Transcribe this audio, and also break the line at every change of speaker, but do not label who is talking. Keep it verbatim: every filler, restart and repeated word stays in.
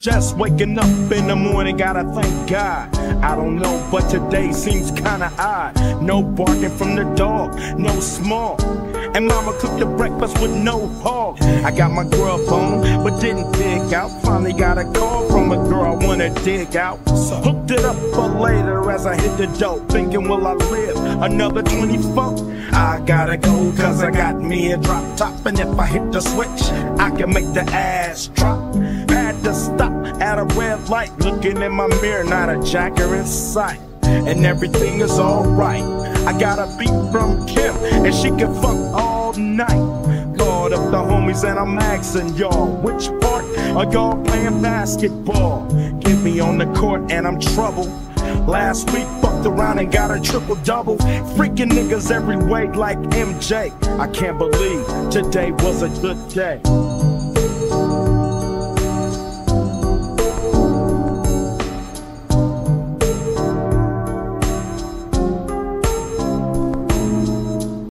Just waking up in the morning, gotta thank God. I don't know, but today seems kinda odd. No barking from the dog, no small. And mama cooked the breakfast with no hog. I got my grub on, but didn't dig out. Finally got a call from a girl I wanna dig out. So hooked it up for later as I hit the dope. Thinking, will I live another twenty-four? I gotta go, cause I got me a drop top. And if I hit the switch, I can make the ass drop. Had to stop at a red light, looking in my mirror, not a jacker in sight. And everything is alright. I got a beat from Kim, and she can fuck all night. Called up the homies and I'm asking y'all, which part are y'all playing basketball? Get me on the court and I'm troubled. Last week fucked around and got a triple double. Freaking niggas every way like M J. I can't believe today was a good day.